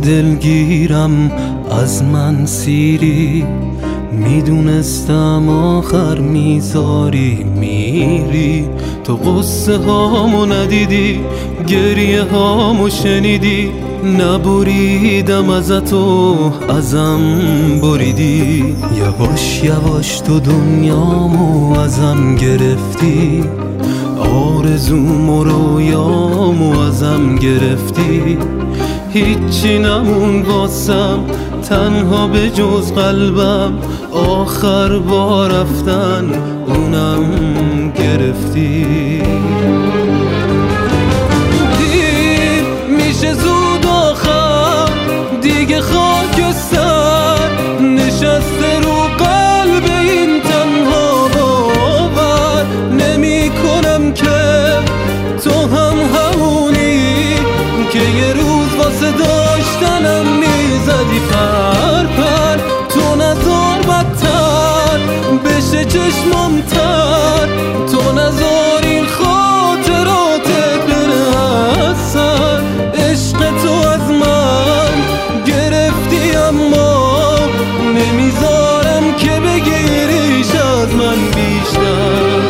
دلگیرم از من سیری، میدونستم آخر میذاری میری. تو قصه هامو ندیدی، گریه هامو شنیدی، نبریدم ازت و ازم بریدی. یواش یواش تو دنیامو ازم گرفتی، آرزوم و رویامو ازم گرفتی. هیچی نمون واسم تنها به جز قلبم، آخر با رفتن اونم گرفتی. دیر میشه زود آخر دیگه، خاکستر نشسته رو قلب این تنها. باور نمی کنم که تو هم همونی که یه روز واسه داشتنم میزدی پر پر. تو نذار بدتر بشه چشمم تر، تو نذار این خاطراتت بره از سر. عشق تو از من گرفتی اما نمیذارم که بگیریش از من بیشتر.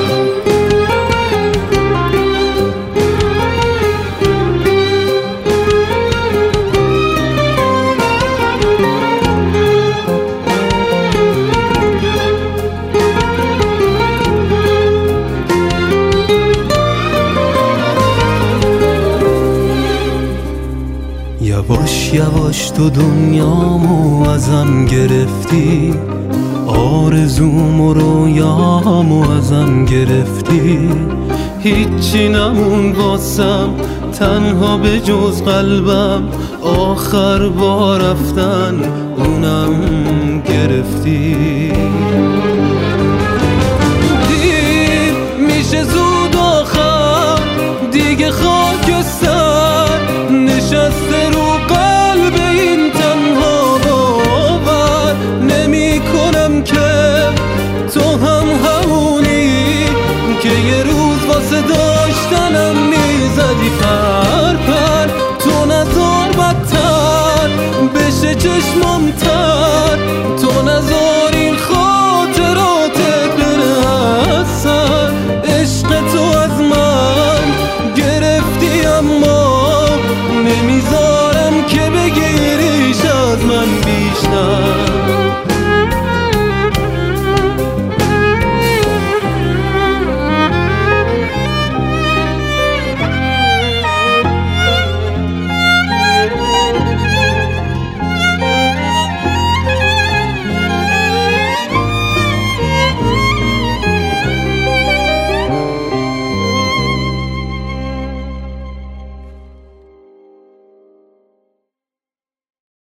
یواش یواش تو دنیامو ازم گرفتی، آرزوم و رویامو ازم گرفتی. هیچی نمون واسم تنها به جز قلبم، آخر با رفتن اونم گرفتی. دیر میشه زود آخر دیگه، خاکستر نشسته رو قلب این تنها. باور نمی کنم که تو هم همونی که یه روز واسه داشتنم میزدی پر پر. تو نذار بدتر بشه چشمم تر، تو نذار